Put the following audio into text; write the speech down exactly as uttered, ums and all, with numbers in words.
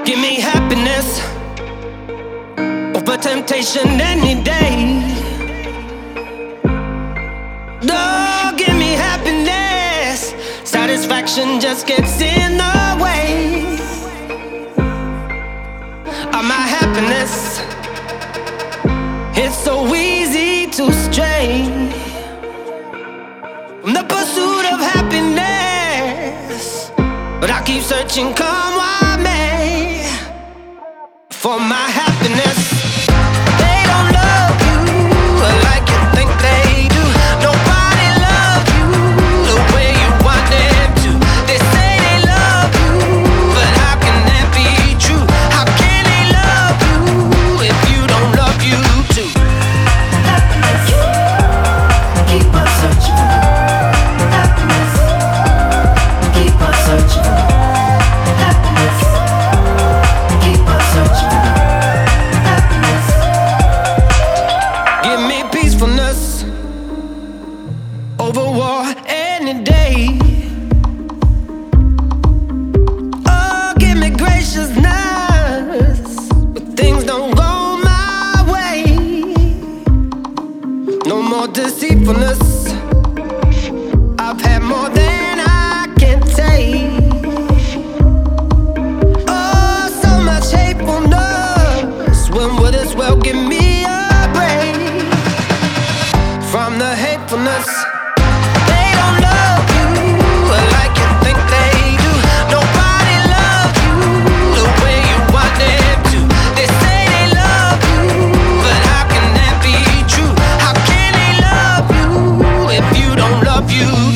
Give me happiness over temptation any day. No, give me happiness. Satisfaction just gets in the way of my happiness. It's so easy to stray from the pursuit of happiness, but I keep searching, come what may, for my happiness. They don't love you like you think they do. Nobody loves you the way you want them to. They say they love you, but how can that be true? How can they love you if you don't love you too? Happiness, keep on searching. Happiness, keep on searching. Happiness, keep on searching. Happiness. Give me peacefulness over war any day. Oh, give me graciousness when things don't go my way. No more deceitfulness. I've had more than I can take. Oh, so much hatefulness. When would as well give me a break from the hatefulness? They don't love you like you think they do. Nobody loves you the way you want them to. They say they love you, but how can that be true? How can they love you if you don't love you